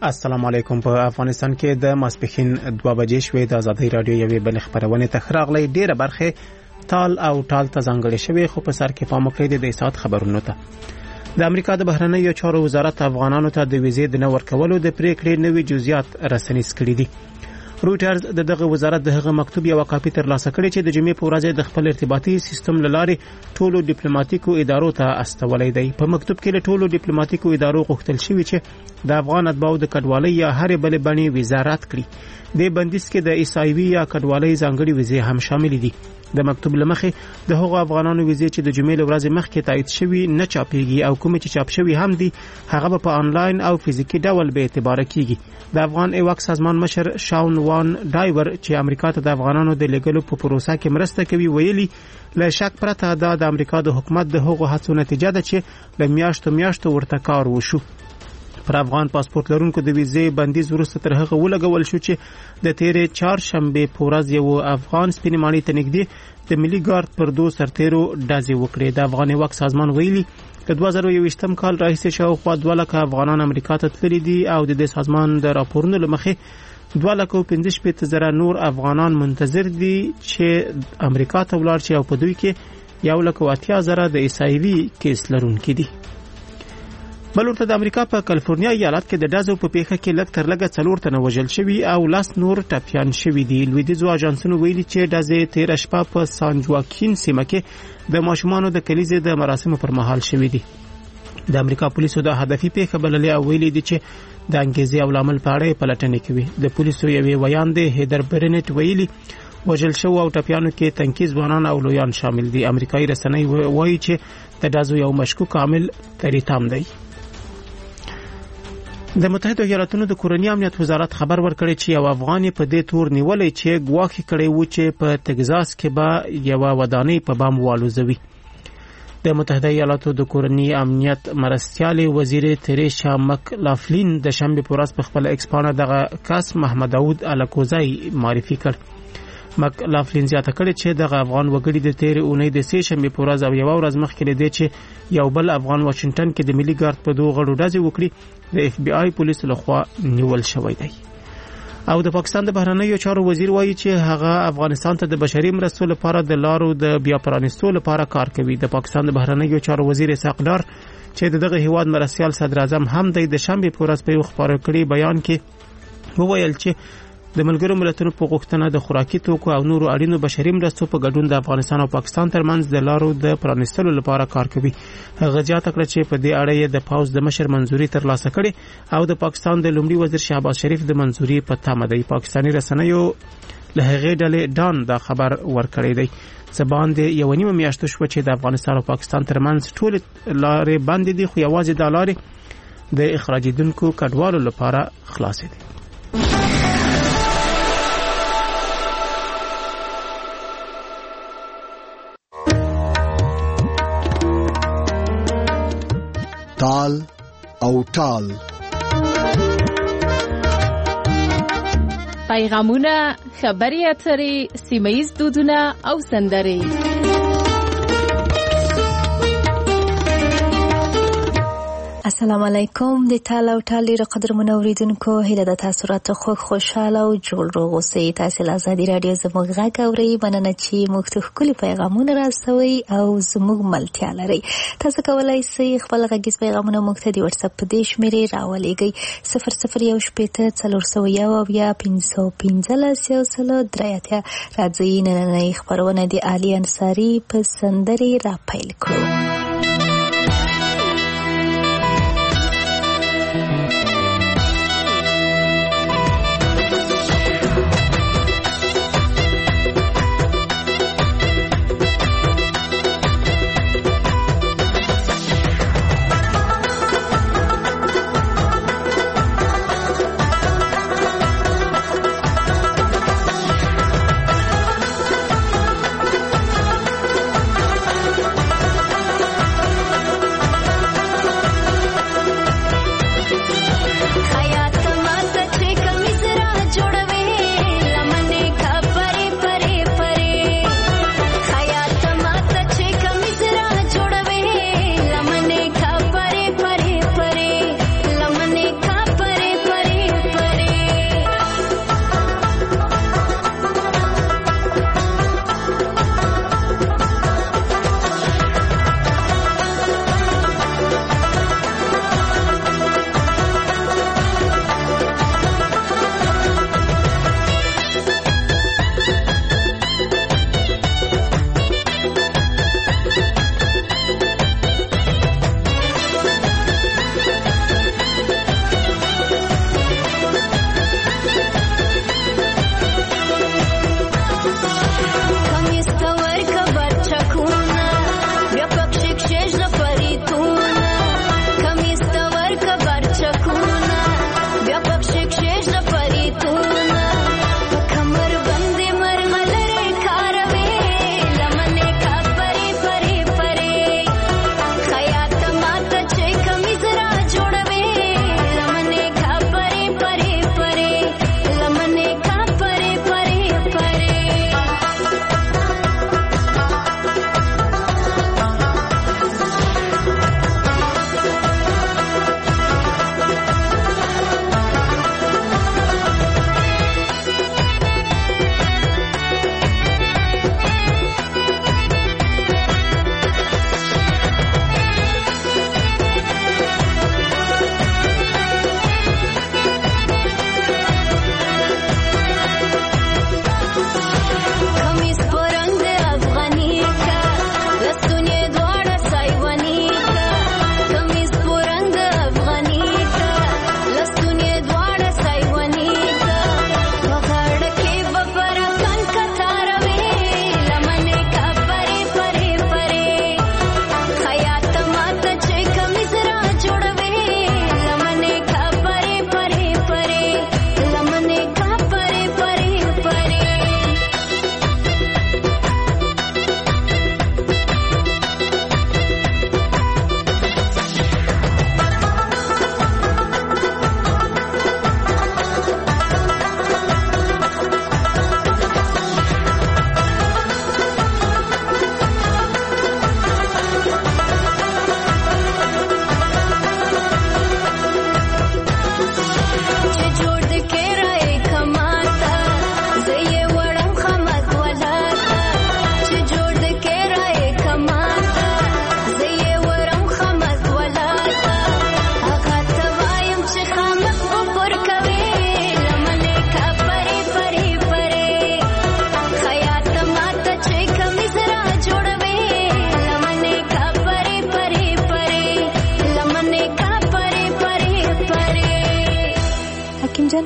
السلام علیکم. په افغانستان کې د ماسپښین 2 بجې شوې د آزادۍ رادیو یوې بل خبرونه تخراغلي ډیره برخه تال او ټال ته ځانګړې شوی، خو په سر کې پام وکړئ د ساعت خبرونو ته. د امریکا د بهرنیو چارو وزارت افغانانو ته د ویزې د نور کولو د پریکړې نوې جزئیات رسنیز کړي دي. رويټرز دغه وزارت دغه مکتوب یو کاپي ترلاسه کړی چې د جمعې په ورځ د خپل ارتباطي سیستم لارې ټولو ډیپلوماټیکو ادارو ته استولې دی. په مکتوب کې له ټولو ډیپلوماټیکو ادارو غوښتل شوی چې د افغان اتباعو د کډوالۍ یا هر بل بڼې ویزا رد کړي. د بندیز کې د ایسایوي یا کډوالۍ ځانګړي ویزې هم شامل دي. د مکتوب لمخې د هغو افغانانو ویزې چې د جمعې ورځ مخکې تایید شوی نه چاپیږي او کوم چې چاپ شوی هم دي هغه په آنلاین او فزیکی ډول به اعتبار کیږي. د افغان ایواک سازمان مشر شاون وان ډایور چې امریکا ته د افغانانو د لګلو په پروسه کې مرسته کوي ویلي له شک پرته د امریکا د حکومت د هغو هڅو نتیجه ده چې له میاشتو ورته کار وشو. پر افغان پاسپورت لرونکو د ویزې بندیز وروسته تر هغه ولګول شو چې د تیرې چهارشنبه په ورځ یو افغان سپینمانی ته نږدې د ملي ګارد پر 2 سرتیرو ډزې وکړې. د افغان وک سازمان ویلي د 2021م کال راهیسې شاوخوا 2 لک افغانان امریکا ته تللي دي او د دې سازمان د راپورونو لمخې 2,15,000 نور افغانان منتظر دي چې امریکا ته ولاړ شي او په دوی کې 1,80,000 د ایسایوي کیس لرونکي دي. بلورته د امریکا په کالیفورنیا ایالت کې د ډزو په پیښه کې لږ تر لږه 4 تنه وژل شوي او 10 نور ټپيان شوي دي. لویدیځو اژانسونو ویلي چې ډزې تیر شپه په سان جواکین سیمه کې د ماشومانو د کلیزې د مراسمو پر مهال شوي دي. د امریکا پولیسو د هدفي پیښه بللې او ویلي دي چې د انګیزې او لامل په اړه پلټنې کوي. د پولیسو یوې ویان دی هیدر برنټ ویلي وژل شو او ټپيانو کې تنکي ځوانان او لویان شامل دي. امریکایي رسنۍ وایي چې د ډزو یو مشکوک عامل تریتام دی. د متحده ایالاتونو د کورنۍ امنیت وزارت خبر ورکړی چې یو افغان په دې تور نیولې چې ګواښ کړي و چې په تگزاس کې به یو ودانۍ په بم والوزوي. د متحده ایالاتو د کورنۍ امنیت مرستیال وزیر تریشا مک لافلین د شنبه په ورځ په خپل ایکس پاڼه دغه کس محمد داوود الکوزای معرفي کړ. مک لافلین زیاته کړي چې دغه افغان وګړي د تیر اونۍ د سه شنبه په ورځ او یو ورځ مخکې لدی چې یو بل افغان واشنگټن کې د ملي ګارد په 2 غړو ډزې وکړي د اف بی آی پولیسو لخوا نیول شوی دی. او د پاکستان د بهرنیو چارو وزیر وایي چې هغه افغانستان ته د بشري مرستو لپاره د لارو د بیا پرانستو لپاره کار کوي. د پاکستان د بهرنیو چارو وزیر اسحاق ډار چې دغه هیواد مرستیال صدر اعظم هم د شنبه په ورځ په خبرو کړي بیان کې وویل چې د ملګرو ملتونو په غوښتنه د خوراکي توکو او نورو اړینو بشري مرستو په ګډون د افغانستان او پاکستان ترمنځ د لارو د پرانستلو لپاره کار کوي. هغه زیاته کړه چې په دې اړه د پاوز د مشر منځوري ترلاسه کړي او د پاکستان د لومړي وزیر شهباز شریف د منځوري په تمه دی. پاکستاني رسنیو له هغې ډلې ډان دا خبر ورکړی دی. زبان د یو نیمه میاشتو شو چې د افغانستان او پاکستان ترمنځ ټول لارې بندې دي، خو یوازې د لارې د اخراجیدونکو کډوالو لپاره خلاصې دي. تال او ټال پیغامونه، خبري اترې، سیمه‌ییز دودونه او سندرې. السلام علیکم. د ټال او ټال ډیرو قدرمنو اوریدونکو، هیله ده تاسو راته خوشاله او جوړ روغ اوسئ. تاسو له آزادي رادیو زموږ غږ اورئ. مننه چې موږ ته ښکلي پیغامونه راستوئ او زموږ ملتیا لرئ. تاسو کولی شئ خپل غږیز پیغامونه موږ ته د واتساپ په دې شمېرې راولېږئ 0018 راځئ نننۍ خپرونه د علي انصاري په سندرې را پیل کړو.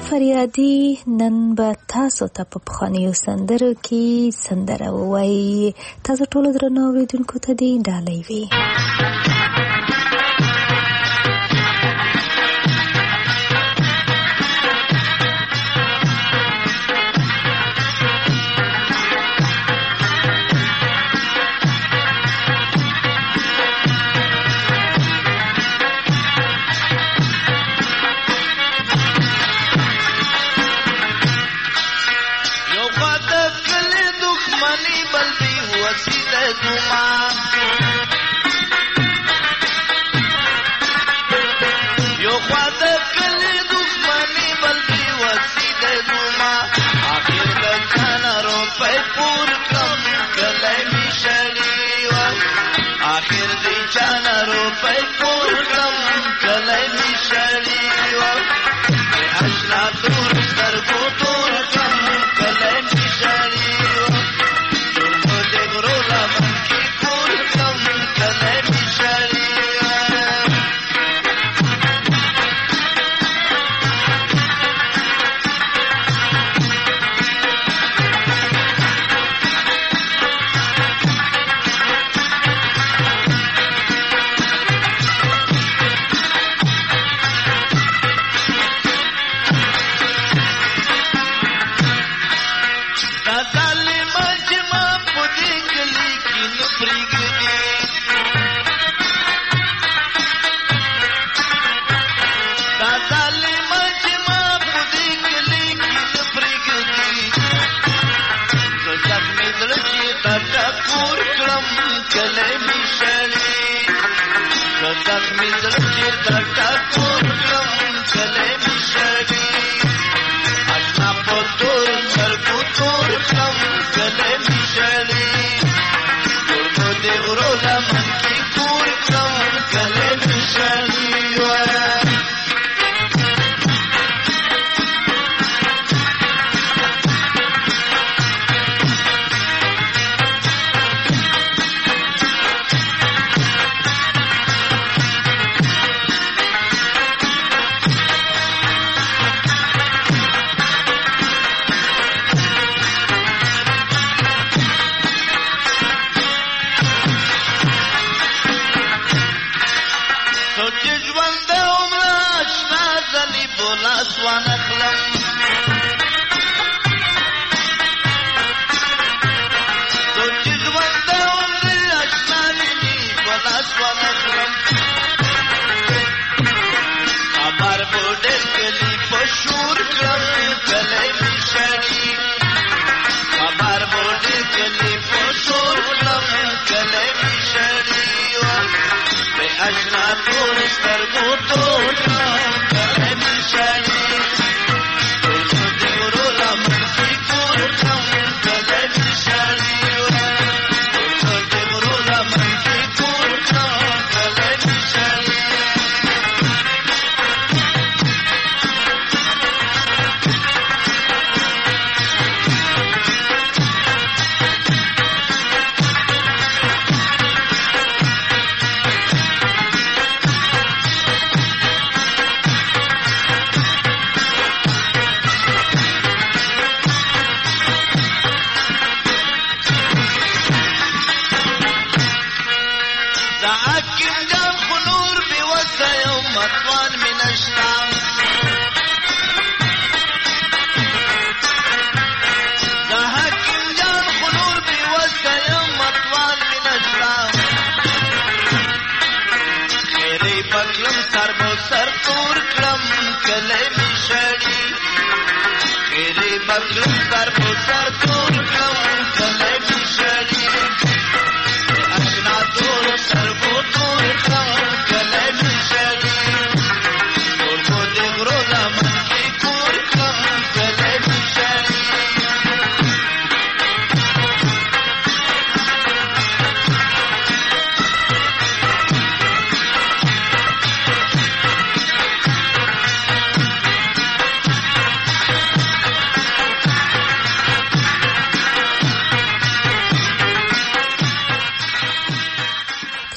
فریادي نن به تاسو ته په پخوانیو سندرو کې سندره ووایي. تاسو ټولو درنو اوریدونکو ته دې ډالۍ وي.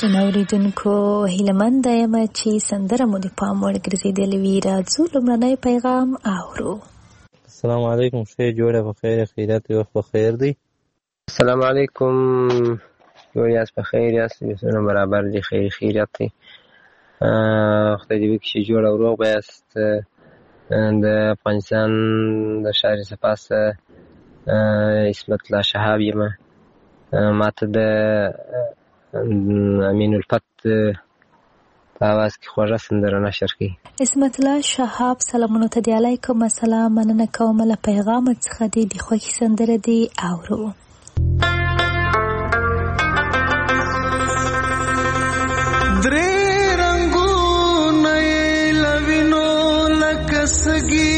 اوریدونکو هیلمند یم چې سندره مو د پام وړ ګرځېدلې وي. راځو لومړنی پیغام اورو. السلام علیکم. ښه جوړه بخیر خیرات وخت بخیر دی. السلام علیکم. جوړ یاست بخیر یاست بسونه برابر دی خیر خیرات دی. خدای دې وکړي چې جوړ او روغ بیاست. د افغانستان د شهر سپاس اسمت الله شهاب یم. ماته د امین الفت په اواز کې خوږه سندره نشر کړي. اسمت الله شهاب سلامونه ته دی. علیکم السلام. مننه کوم له پیغام څخه دی. د خوښي سندره دی اورو. درې رنگونه لوینو لکسگی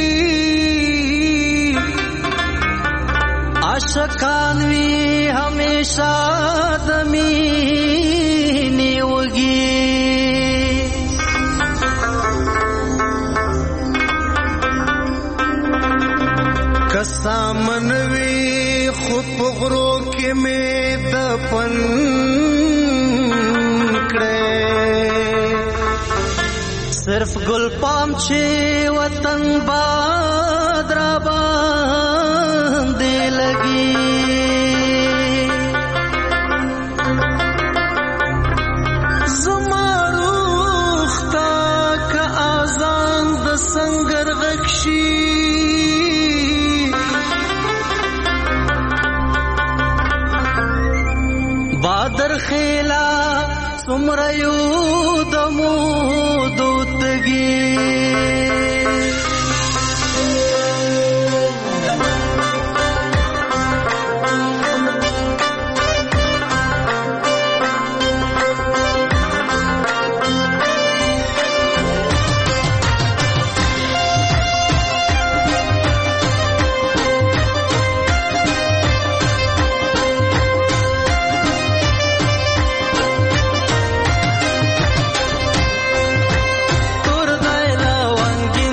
عاشقان وی همیشه د مینې وږي کسامن وی خو په غرو کې مې دفن صرف گل پام چھے وطن باد را باندے لگی زماروخ تا کا آزان د سنگر غکشی بادر خیلا سمریو دمو دوتگی تور دایلا وانگی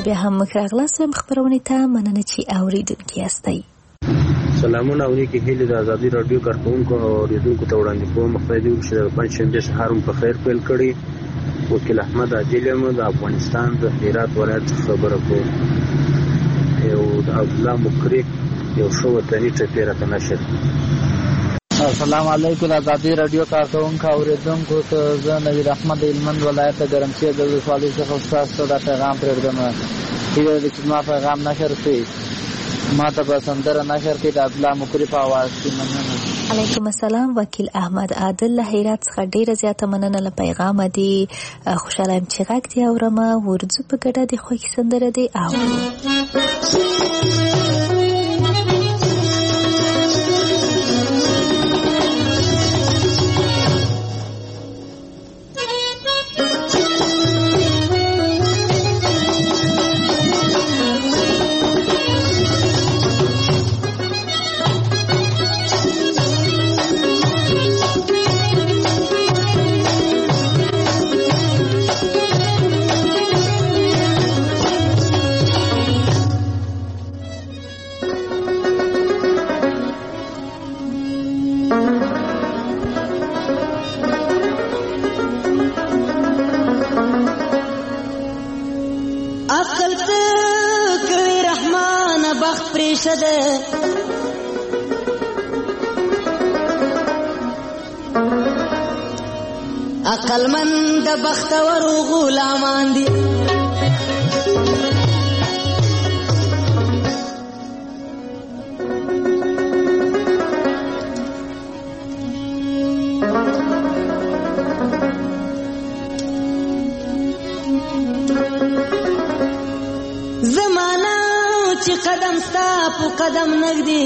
بیا هم راغلاست ویم خبرونه ته مننه چې اوریدونکي یاستئ. سلامونه او نیکی هیله د ازادي رادیو کارکونکو او اوریدونکو ته وړاندې کوم. خدای دې وکړي د پنځشنبه سهار په خیر پیل کړي. وکیل احمد عادل یم د افغانستان د هرات ولایت خبره کوم. یو د عبدالله مکری یو شو وطني ټپیره ته نشر. السلام علیکم د ازادي رادیو کارکونکو او اوریدونکو ته زه نویر احمد هلمند ولایت د ګرمسیر د ولسوالۍ څخه تاسو ته پیغام پرېږدم. هیله ده چې زما پیغام نشر شي. ما ته به سندره نشر کړي د عبدالله مکری په اواز کې. مننه. علیکم السلام. وکیل احمد عادل له هرات څخه ډیره زیاته مننه له پیغام دی. خوشاله یم چې غږ دی اورم. ورځو په ګډه د خوښي سندره دی عقلمند بختور غلامان دي. زمانہ چې قدم ستا په قدم نږدې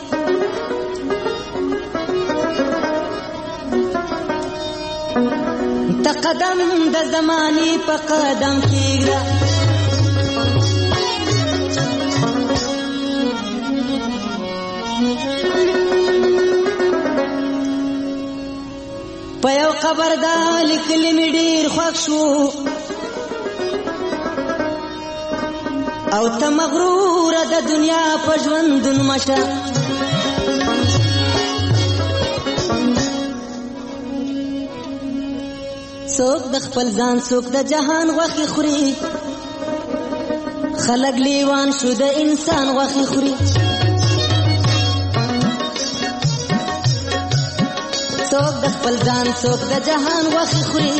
ته قدم د زمانې په قدم کېږده. په یو قبر دا لیکلي مې ډېر خوښ شو او ته مغروره د دنیا په ژوندون مشه. څوک د خپل ځان څوک د جهان غوښې خوري. خلک لیوان شو د انسان غوښې خوري. څوک د خپل ځان څوک د جهان غوښې خوري.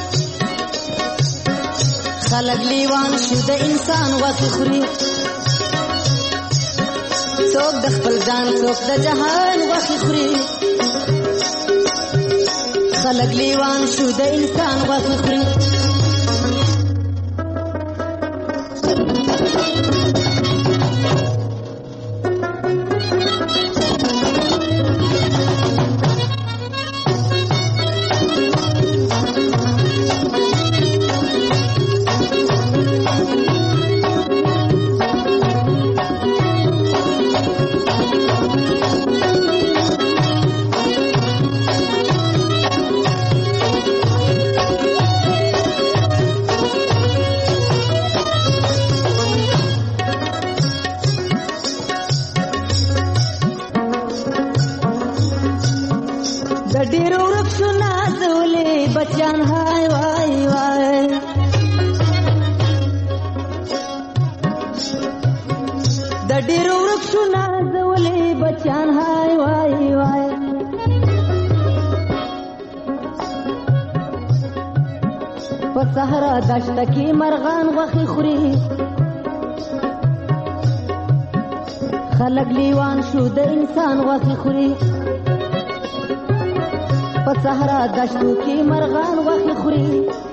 خلک لیوان شو د انسان غوښې خوري. څوک د خپل ځان څوک د جهان غوښې خوري. خلق لیوان شو د انسان غوښې خوري. صحرا دشت کی مرغان غوښې خوري. خلک لیوان شو د انسان غوښې خوري. په صحرا دشتو کې مرغان غوښې خوري.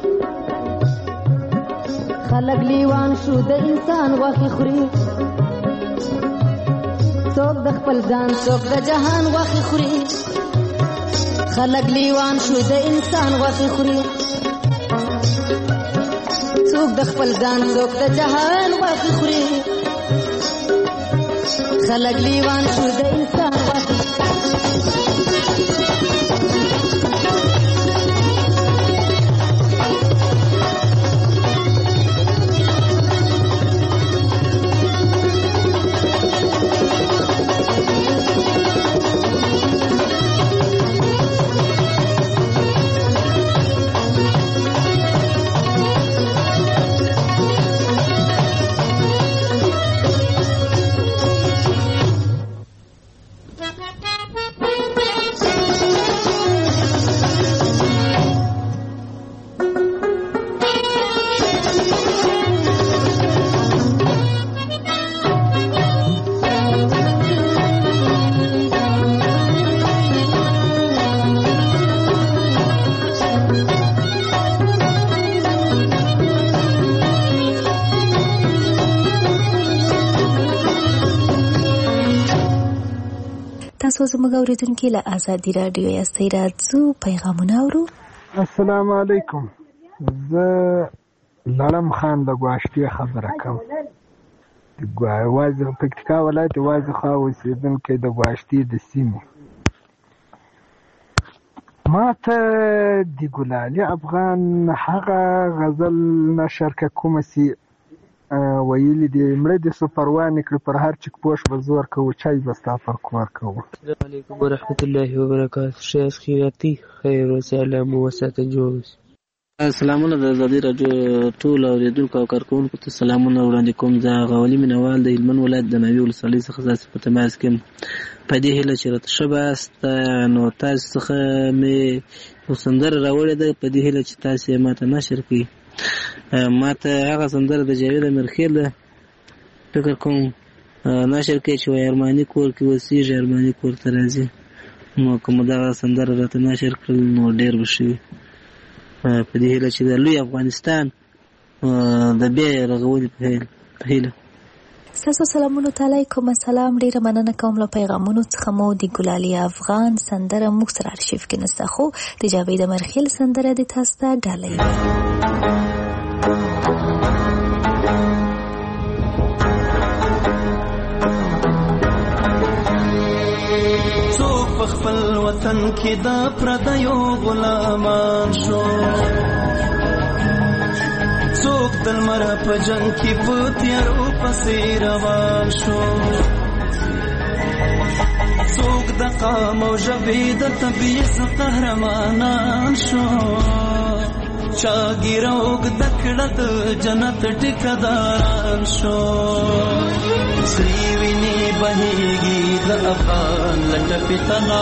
خلک لیوان شو د انسان غوښې خوري. څوک د خپل ځان څوک د جهان غوښې خوري. خلک لیوان شو د انسان غوښې خوري. څوک د خپل ځان څوک د جهان غوښې خوري. خلک لیوان شو د انسان غوښې. تاسو زموږ اوریدونکو له آزادي رادیو یاستئ راځو پیغامونه اورو. السلام علیکم. زه لړم خان د ګواشتې خبره کوم. د پکتیکا ولایت وازخوا اوسېدونکی د ګواشتې د سیمې. ما ته د ګلالي افغان هغه غزل نشر که کومه سي ویلي دي مړه دې سو پروا نه کړي پر هر چک پوش به زور کوو چای به ستا پر کور کوو. السلام علیکم ورحمت الله وبرکاته. شیخ خیراتی خیر وسلام وساته جوړ. سلامونه د آزادي رادیو ټول اوریدونکو او کارکونکو ته سلامونه وړاندې کوم. زه غولي مینوال د هلمند ولایت د ناوې ولسوالۍ څخه ذاتي په تماس کې په دې هیله چې راته ښه باست نو تاسو څخه مې یو سندره راوړې ده په دې هیله چې تاسو یې ماته نشر کړئ. ماته هغه سندره د جاوید امیرخیل ده فکر کوم نشر کړئ چې وایي ارماني کور کې اوسېږي ارماني کور ته راځي. نو که مو دغه سندره راته نشر کړل نو ډېر به ښه وي په دې هیله چې د لوی افغانستان د بیا رغونې په هیله. ستاسو سلامونو ته علیکم السلام. ډیره مننه کوم له پیغامونو څخه. مو د ګلالي افغان سندره موږ سره ارشیف کې نسته خو د جاوید امیرخیل سندره د تاسو ته ډالۍ. څوک په خپل وطن کې د پردیو غلامان شو، څوک د لمر په جنګ کې په تیارو پسې روان شو، څوک د قام او ژبې د تبعیض قهرمانان شو، چا ګیره اوږده کړه د جنت ټیکهداران شو. سرې وینې بهېږي د افغان له ټپې تنا،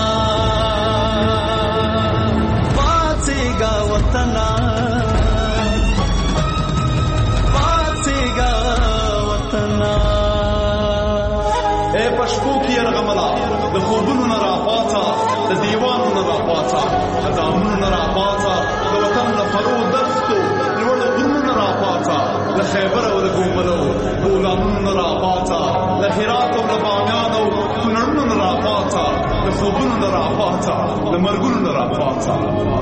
پاڅېږه وطنه پاڅېږه وطنه. ای په شپو کې یرغمله د خوبونو نه راپاڅه، د دیوانو نه راپاڅه، د دامونو نه راپاڅه، د وطن له فرو دښتو لوړو غرونو نه راپاڅه، له خیبر او له ګوملو غلامونو نه راپاڅه، له هرات او له بامیان او کونړونو نه راپاڅه، د خوبونو نه راپاڅه، د مرګونو نه راپاڅه.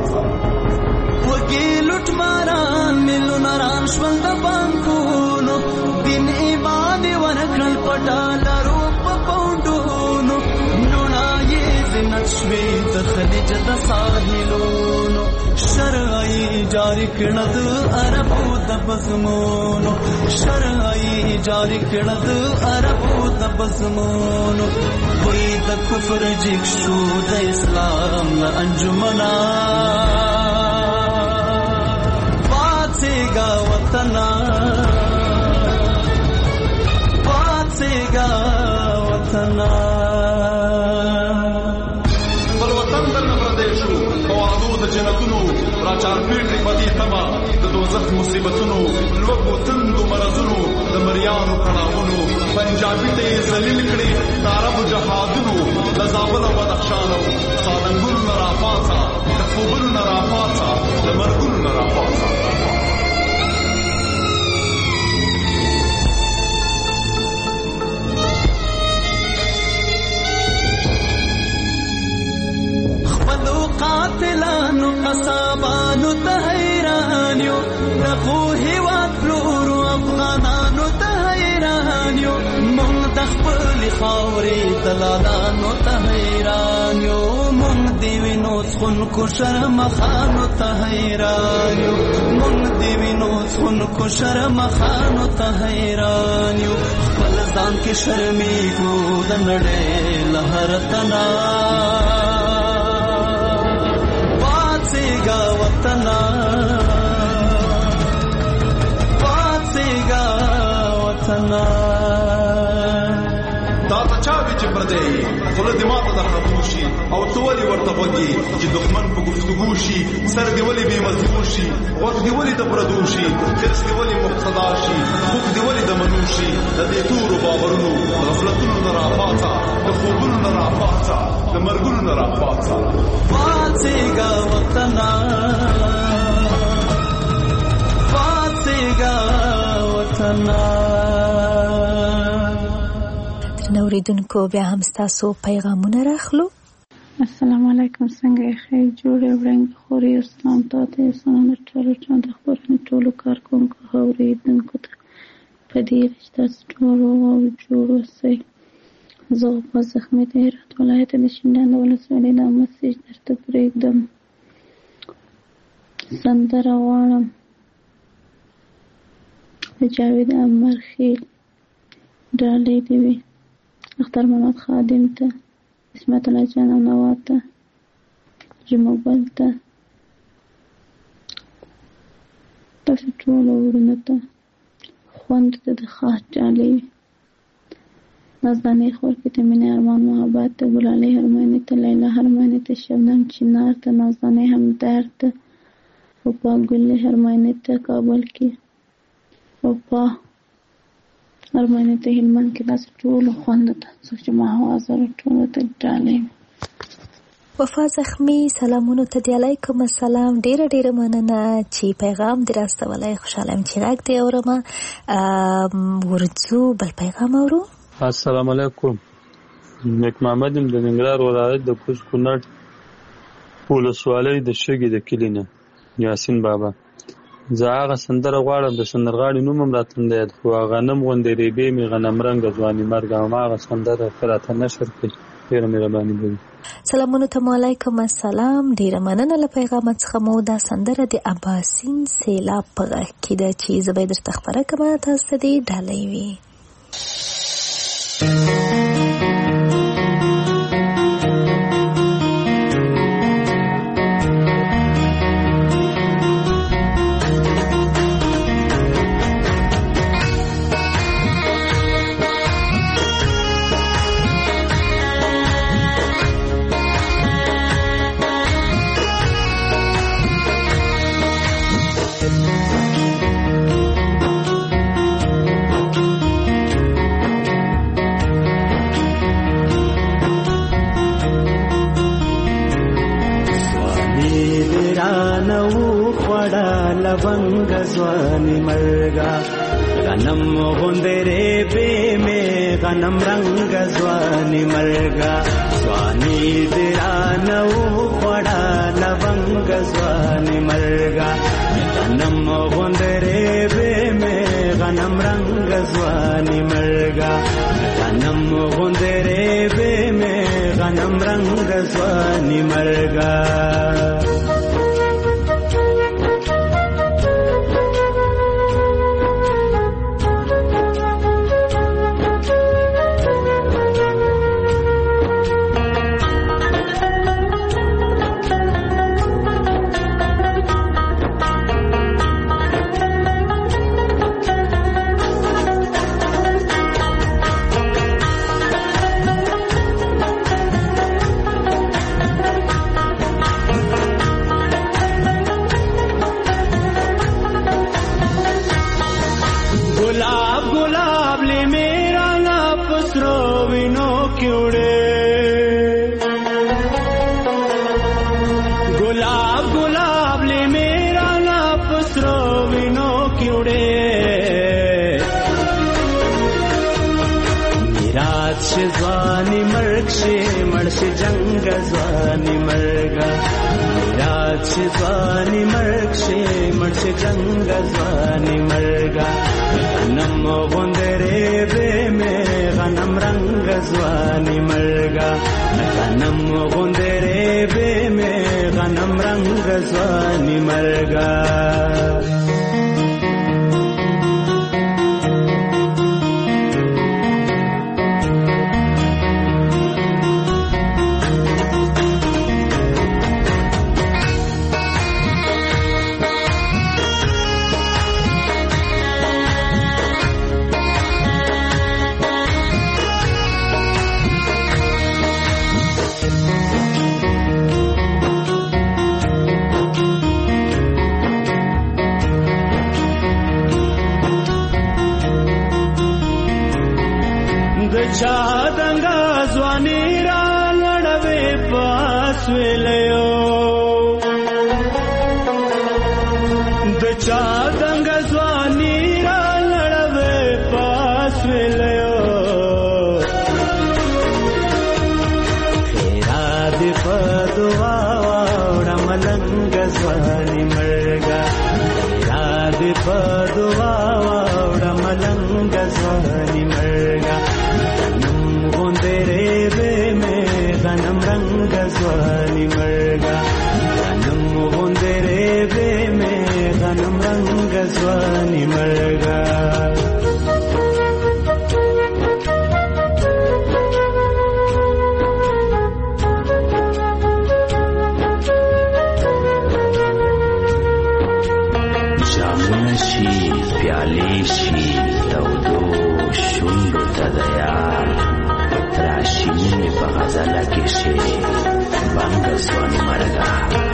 وږي لوټماران میلیونه ران شول د بانکونو، دین ایمان یې ورکړل په ډالرو په پونډونو، لوڼه یې زینت شوې د خلیج د ساحلونو، شرعي جاری کړه د عربو د بزمونو، شرعي جاری کړه د عربو د بزمونو. وی د کفر جګ شو د اسلام له انجمنا، پاڅېږه وطنه پاڅېږه وطنه. بل وطن درنه پردی شو په وعدو د جنتونو، را چارپېټ کړي په دې تمه د دوزخ مصیبتونو، لوږو تندو مرضونو د مریانو کړاوونو، پنجابي ته یې ذلیل کړي د عربو جهادونو، د زابل او بدخشان او سالنګونو نه راپاڅه، د خوبونو نه راپاڅه، د مرګونو نه راپاڅه. قاتلانو قصابانو ته حیران یو، دغو هېواد پلورو افغانانو ته حیران یو، مونږ د خپلې خاورې دلالانو ته حیران یو، مونږ د وینو څښونکو شرمخانو ته حیران یو، مونږ د وینو څښونکو شرمخانو ته حیران یو. خپل ځان کې شرمېږو د نړۍ له هر تنا، پاڅېږه وطنه پاڅېږه وطنه. دا ته چا وي چې پردی خوله دې ماته در خطوشي، او ته ولې ورته غوږ چې دښمن په گفتگو شي، سر دې ولې بې مضمون شي، غوږ دې ولې د پردو شي، حرص دې ولې مقتدا شي، خوب دې ولې د منو شي. د دې تورو باورونو غفلتونو نه راپاڅه، د خوبونو نه راپاڅه، د مرګونو نه راپاڅه. پاڅېږه وطنه پاڅېږه وطنه. اوریدونکو بیا هم ستاسو پیغامونه راخلو. السلام علیکم، څنګه یې؟ خیر جوړې وړنګ خوري. اسلام ته اسلام ټولو چاند خبرونه ټولو کارکونکو اوریدونکو ته په دې چې تاسو ټول او جوړ اوسئ. زه په زخمي د هرات ولایت د شینډان ولسوالۍ د مسیج درته پرېږدم. سندره غواړم د جاوید امرخیل، ډالۍ دې وي اختر محمد خادم ته، اسمت الله جان او نواب ته، جمعبل ته، تاسو ټولو وروڼو ته، خوند ته د خاص ډالۍ وي. نازدانې خور کې ته مینه ارمان محبت ته، ګلالۍ هرمانی ته، لیلا هرمانی ته، شبنم چنار ته، نازدانې همدرد ته، وفا ګل هرمانی ته کابل کې، وفا هرمانی ته هلمند کې. تاسو ټولو خوند ته څوک چې ما حاضر ټولو ته ډالۍ. وفا زخمی سلامونو ته دی علیکم السلام. ډیره ډیره مننه چې پیغام دې راستولی. خوشحاله یم چې غږ دې اورم. ورځو بل پیغام اورو. السلام علیکم، نیک محمد یم د ننګرهار ولایت د کوز کونړ ولسوالۍ د شګې د کلي نه، یاسین بابا. زه هغه سندره غواړم، د سندرغاړي نوم هم راته نه یاد، خو غنم غوندې ریبې مې غنم رنګه ځواني مرګ، هماغه سندره ښه راته نشر کړي. ډېره مهرباني به وي. سلامونو ته علیکم السلام. ډیره مننه له پیغامت څخه. مو دا سندره د اباسین سیلاب په غږ کې ده چې زه به یې درته خپره کړم، تاسو ته دې ډالۍ وي. लवंग स्वानी मर्गा गनम गुंदरे पे में गनम रंग स्वानी मर्गा स्वानी तेरा नौ पड़ा लवंग स्वानी मर्गा गनम गुंदरे पे में गनम रंग स्वानी मर्गा गनम गुंदरे पे में गनम रंग स्वानी मर्गा ज़वानी मर्ग से मर्श जंग ज़वानी मर्गा रात से ज़वानी मर्ग से मर्श जंग ज़वानी मर्गा गनम गुंदरे बे में गनम रंग ज़वानी मर्गा गनम गुंदरे बे में गनम रंग ज़वानी मर्गा चादंगा ज़वानी रा लड़वे पास वेलयो द चादंगा ज़वानी रा लड़वे पास वेलयो ملنګ ځواني مرګا یاد په دعا وړ ملنګ ځواني مرګا نم غوندره به مې غنم رنگ ځواني مرګا نم غوندره به مې غنم رنگ ځواني مرګا پیالې شي تودو شونډو ته د یار راشینې په غزله کې شي بنګ ځواني مرګه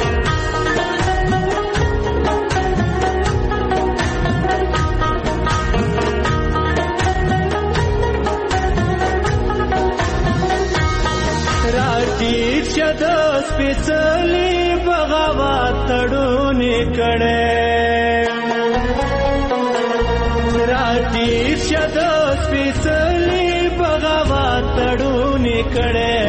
راټیټ شه د سپېڅلي بغاوت تړونې کړی راټیټ شه د سپېڅلي بغاوت تړونې کړی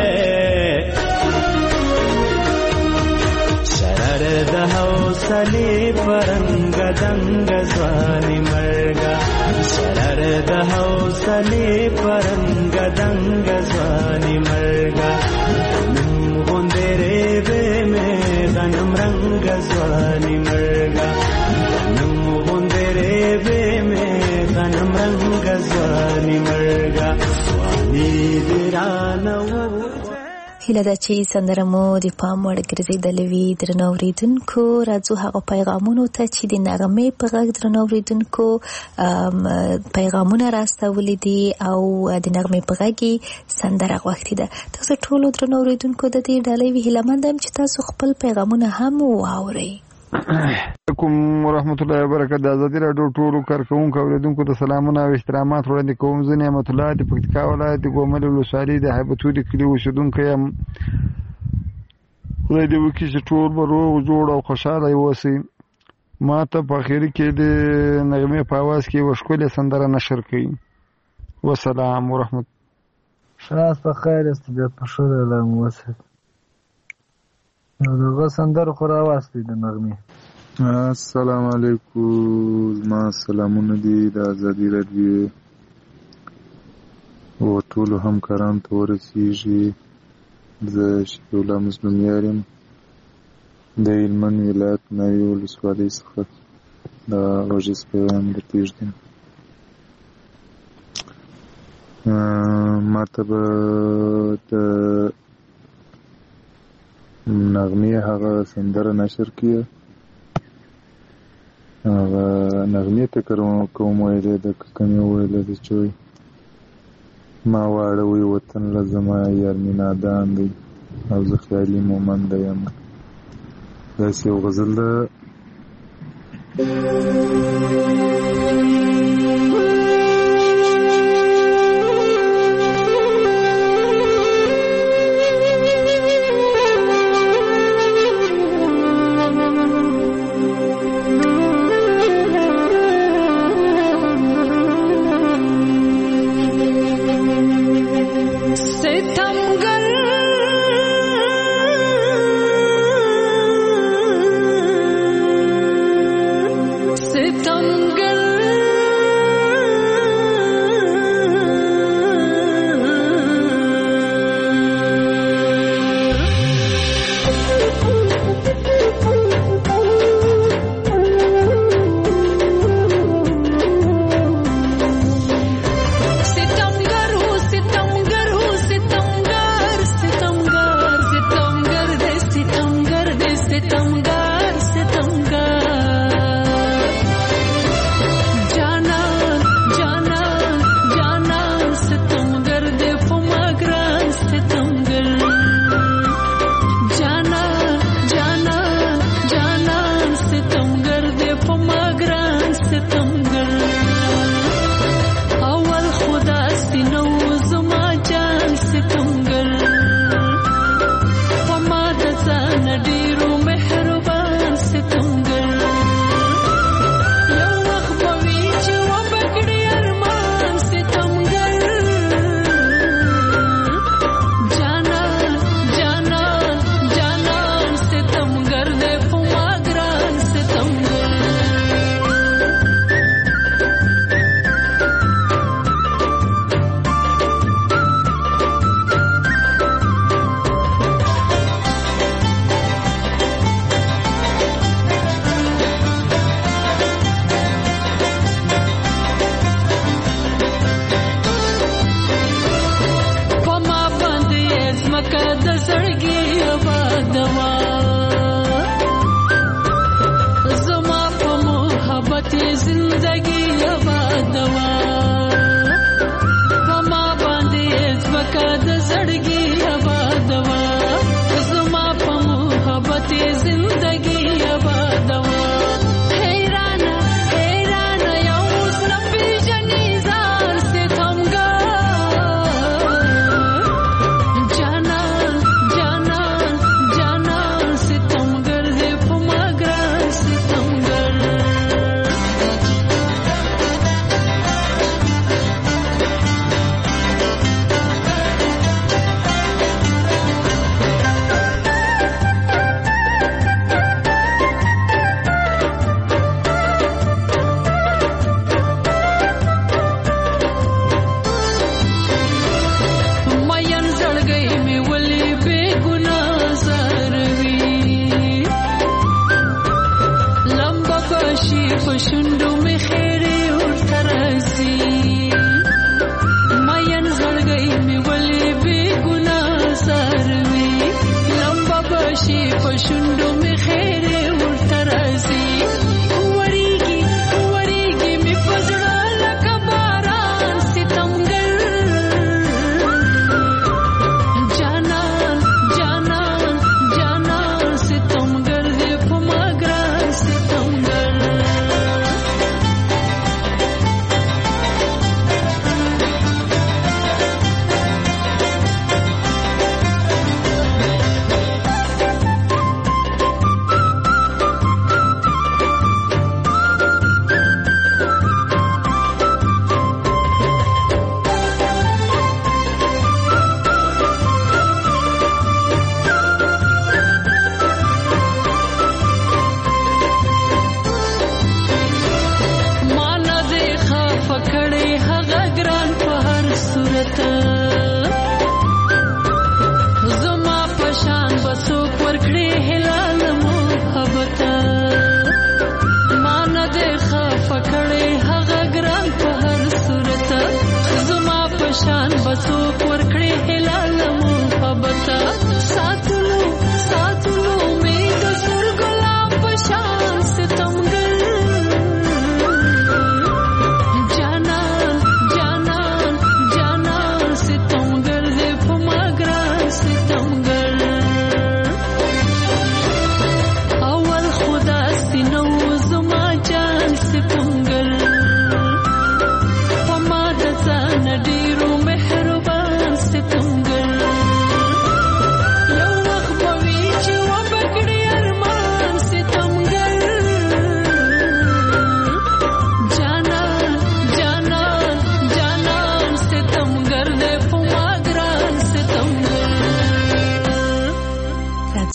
شرر د حوصلې پرنګ دنګ ځواني مرګه شرر د حوصلې پرنګ دنګ ځواني مرګه نم غوندره به مې غنم رنګ ځواني مرګه نم غوندره به مې غنم رنګ ځواني مرګه ځواني درانه هیله ده چې سندره مو د پام وړ ګرځېدلې وي. درنو اورېدونکو راځو هغه پیغامونو ته چې د نغمې په غږ درنو اورېدونکو پیغامونه راستولي دي او د نغمې په غږ سندره غوښتې ده. تاسو ټولو درنو اورېدونکو د دې ډالۍ هیلهمند یم چې تاسو خپل پیغامونه هم واورئ. علیکم ورحمت الله وبرکاته. د ازادي راډیو ټولو کارکونکو اوریدونکو ته سلامونه او احترامات وړاندې کوم. زه نعمت الله د پکتیکا ولایت ګومل ولسوالۍ د هیبتو د کلي اوسېدونکی یم. خدای دې وکړي چې ټول به روغ جوړ او خوشحاله اوسئ. ما ته په اخري کې د نغمې په اواز کې یوه ښکلې سندره نشر کړئ. وسلام ورحمت. شاس په خیر است طبیعت په ښه دی الله مو وساتي. دغه سندره خو راواستئ د نغمې. السلام علیکم. ما سلامونه دي د ازادي راډیو او ټولو همکارانو ته ورسیږي. زه شفیع الله مظلومیار یم د هلمند ولایت ناوې ولسوالۍ څخه د غږیز پیغام درپېږدم. ما ته به د نغمې هغه سندره نشر کړي. هغه نغمې ته کوم ویلی ده که کمې ویلی ده چې وایي ما واړوئ وطن له زما یار مې نادان دی او زه خیالي مومنده یم. داسې یو غزل ده.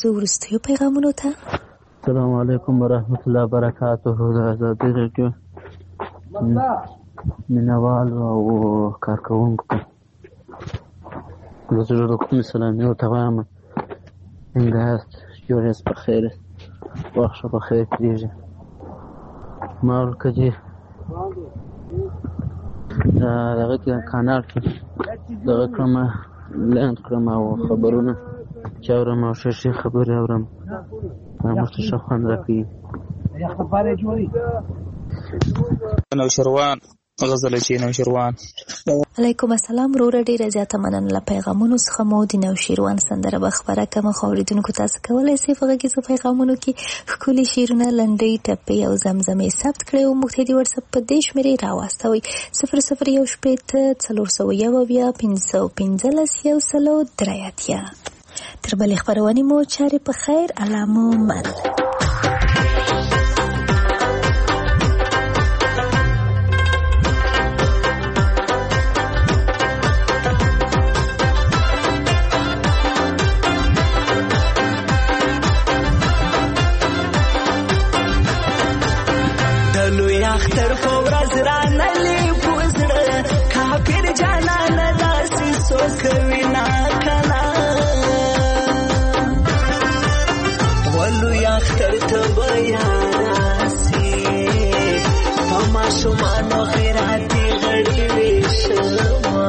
ځو وروستیو پیغامونو ته. السلام علیکم ورحمت الله وبرکاته. د ازادي راډیو مینوالو او کارکوونکو ته له زړه کومې سلامي ورته وایم. څنګه یاست؟ جوړ یاست؟ په خیر یاست؟ وخت ښه په خیر تېرېږي. ما ورکه چې دغه کې کانال کې دغه کړم لاند کړم او خبرونه چې اورم او ښې خبرې اورم موږ ته ښه خوند راکوي. نوشروان غزل چې نوشروان. علیکم السلام. وروره ډیره زیاته مننه له پیغامونو څخه. مو د نوشیروان سندره به خپره کړم. خو اورېدونکو تاسو کولی شئ په غږیزو پیغامونو کې ښکلي شعرونه، لنډۍ، ټپې او زمزمې ثبت کړئ او موږ ته د وټساپ په دې شمېرې راواستوئ 0014 تر بلې خپرونې مو چارې په خیر. الله مو من. اختر فورز را نلی پوزړه کافر جانان داسې سوکوي نا کنا ولو اختر ته بیا راسي پما شومانو خیراتي غړي وشما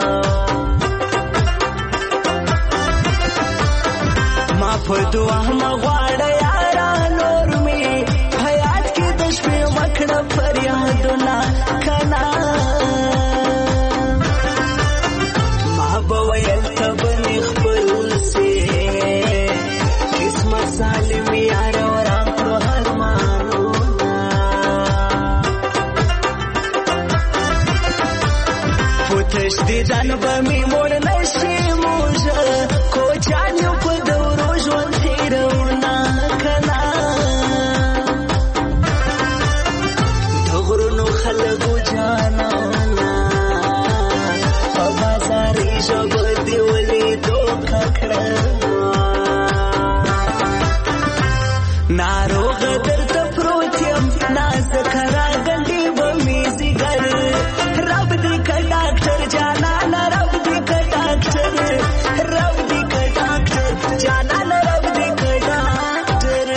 ما په دعا مغواړه یارا نور می حیات کې د شپې مکړه فریادونه کنا ما به ویل ته بنې خپل سي قسمت ظالم یار وران کړو ارمانونه پوتش دې ځان به مې موړ نشي موږه کوچان یو په دورو ژوند تېروونه کنا خلقو جانانا په بازاري ژبه دې ولیدو ککړه ناروغه درته پروت یم نازکه راغلې به مې ځیګر رب دې که ډاکټر جانانه رب دې که ډاکټر رب دې که ډاکټر جانانه رب دې که ډاکټر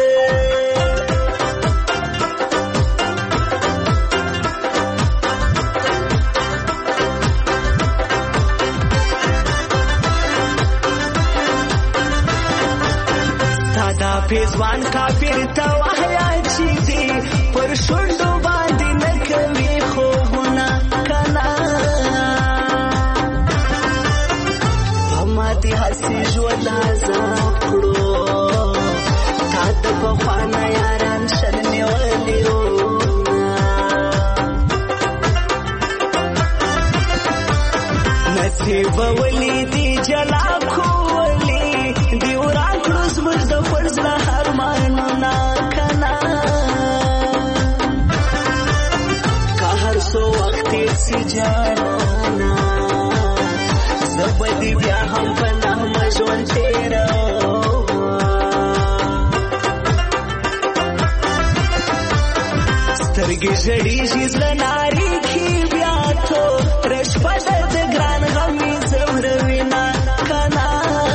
پیزوان کافر ته وحیا چې دی پر شونډو باندې نه کوي خوبونه کنا په ماتې هسې ژوند عذاب کړو تا د پخوانه یاران شل نیولي نصیب ولی دی جلا کولی دی وران کړو زموږ د فرض له ارمانونه کنا که هر څو وخت تېر سي جانانا زه به دې بیا هم په نغمه ژوند تېروم سترګې ژړېږي زړه نارېږي بیا توره شپه ده د ګران غم مې ځوروي نه کنا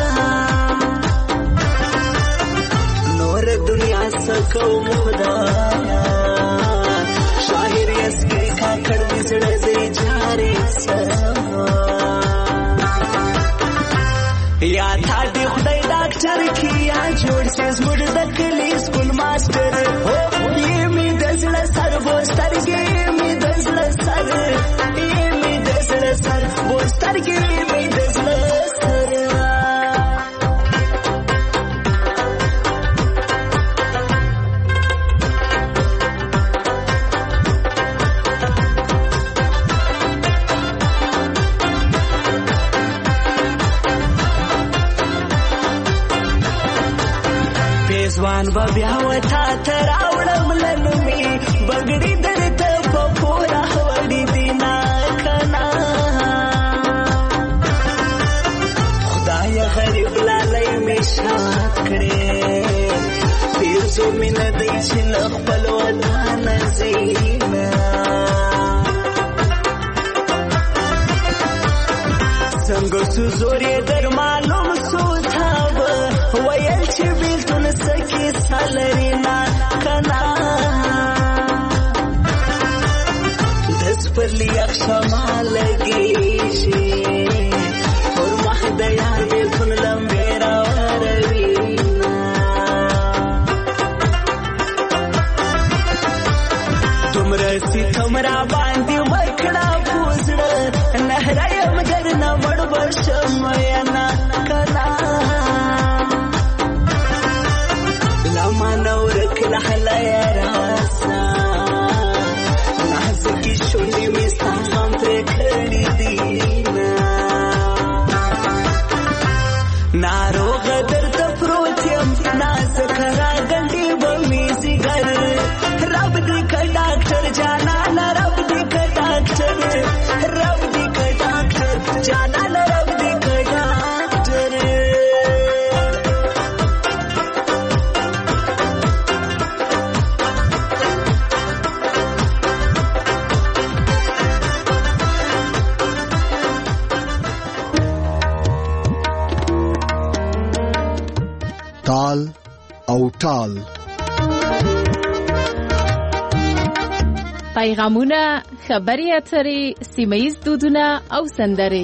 دنیا سکوم خدایا شاعر یسکی کاکړ دې زړه دې جاري سما یا تا دې خدای ډاکټر کیا جوړ سې زموږ د کلي سکول ماستر یې مې د زړه سر بوسترګې مې د زړه سر یې مې د زړه سر بوسترګې مې د زړه سر ځوان به بیا وتا ته راوړم لنمې بګړي درته په پوره وړي دي نه کنا خدای غریب لالی مې شاد کړې پیرزو مینه دی چې له خپل وطن زینا څنګه سوزورې در معلوم سوتاب ویل چې بیلتون سکی سالرینا کنا دس پر لیا خشما لگی شي اور محدیا بیلتون لمبیرا وروینا تمرا سی تمرا باندې وکړه پوزړه نهرایم درنه وړ برشم یانا کنا لما نورک لحلا یا راسا نحسکی شونی میستا غم پر کړی دینا ناروغ درد پروت یم نازک را ګنډي بمی سیګر رب دې ک ډاکټر جانا رب دې ک ډاکټر رب دې ک ډاکټر جانا رب دې ک ډاکټر تال او ټال پیغامونه، خبري اترې، سیمه‌ییز دودونه او سندرې.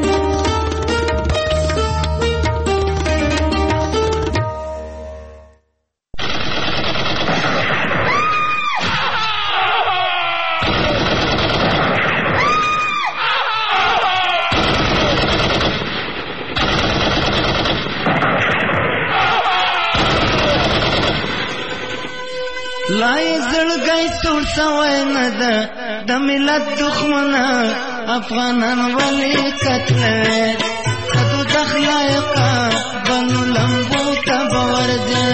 لای زړګی سوړ سوی نه ده د ملت دښمنه افغانان ولې قتلوي کدو د خلایقه بنو لمبو ته به ورځي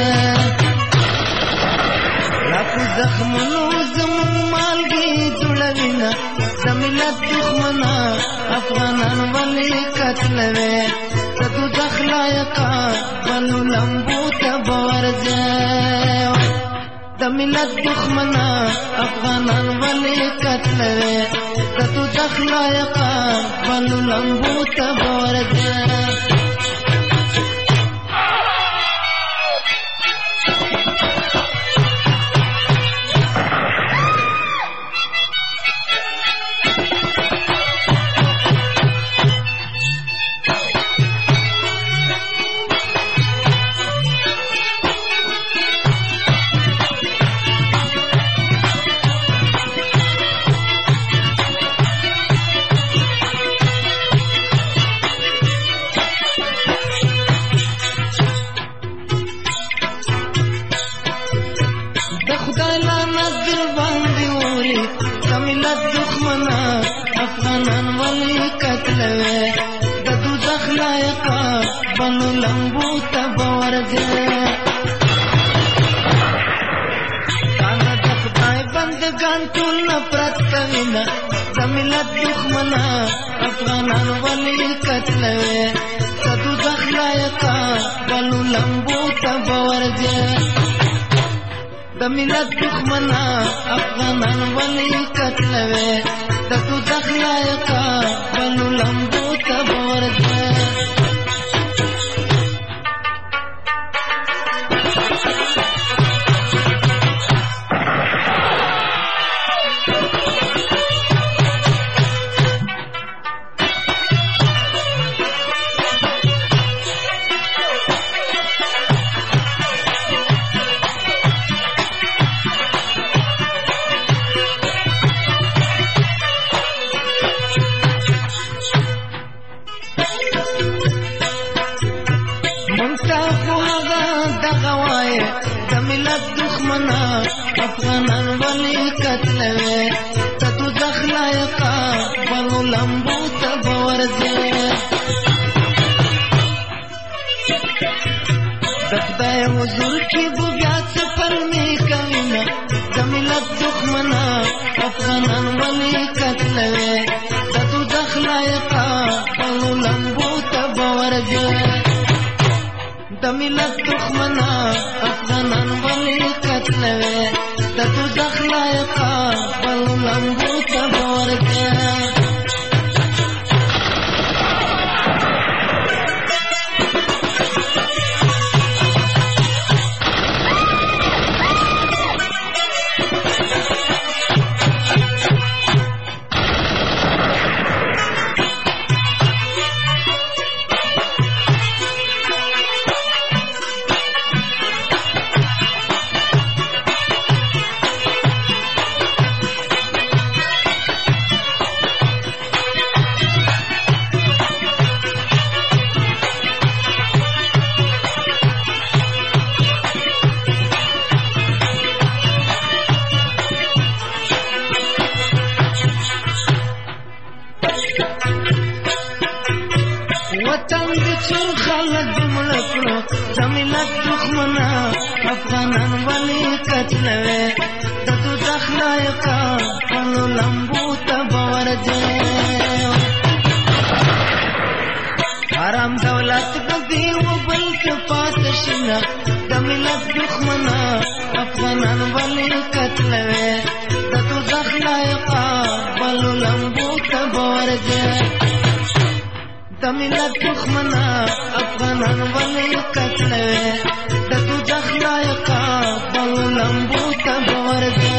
راپو زخمونو زمون مالګې جوړوینه د ملت دښمنه افغانان ولې قتلوي کدو د خلایقه بنو لمبو ته به ورځي د ملت دښمنه افغانان ولې قتلوي د تو د خلایقه بنو لمبو ته به ورځي ملت دښمنه افغانان ولې قتلوي د تو د خلایقه بنو لمبو ته به ورځي د ملت دښمنا افغانان ولې قتلوي د دوزخ لایقه بل لمبو ته ورکه وطن د چون خلک جمله کړو د ملت دښمنا افغانان ولې قتلوي د دوزخ لایقه خپلو لمبو ته به ورځي حرام دولت به دې وبل کې پاته شي نه د ملت دښمنا افغانان ولې قتلوي د دوزخ لایقه خپلو لمبو ته به ورځي د ملت دښمنا افغانان ولې قتلوي د دوزخ لایقه خپلو لمبو ته به ورځي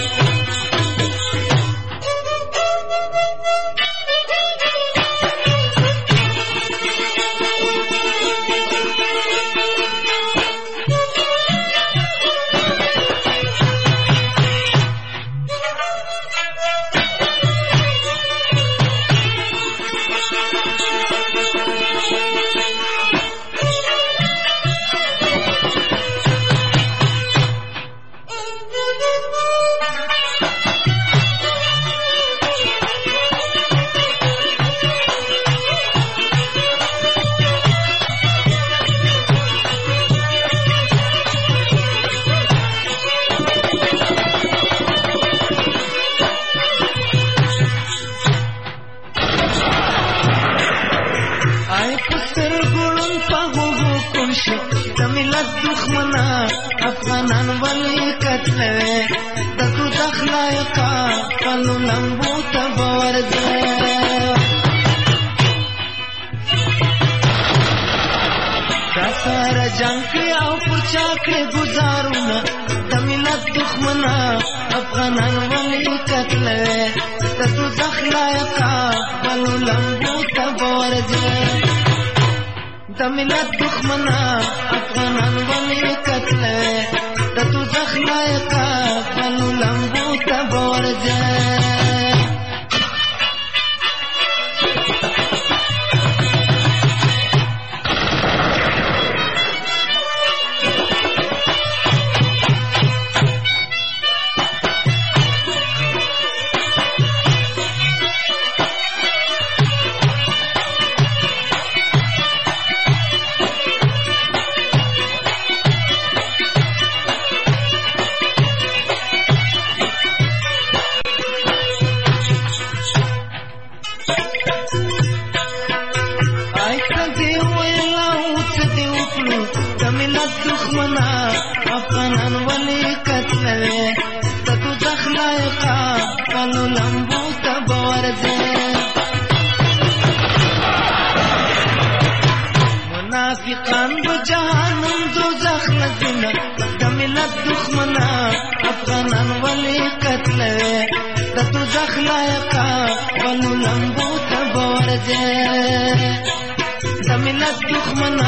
د ملت دښمنا افغانان ولې قتلوي د دوزخ لایقه خپلو لمبو ته به ورځي دا سره جنګ کړي او پر چا کړي ګزارونه د ملت دښمنا افغانان ولې قتلوي د دوزخ لایقه خپلو لمبو ته به ورځي د ملت دښمنا افغانان ولې قتلوي د دوزخ لایقه خپلو لمبو ته به ورځي دښمنا افغانان ولې قتلوي د دوزخ لایقه خپلو لمبو ته به ورځي منافقان به جهنم دوزخ نه ځینه د ملت دښمنا افغانان ولې قتلوي د دوزخ لایقه خپلو لمبو ته به ورځي د ملت دښمنا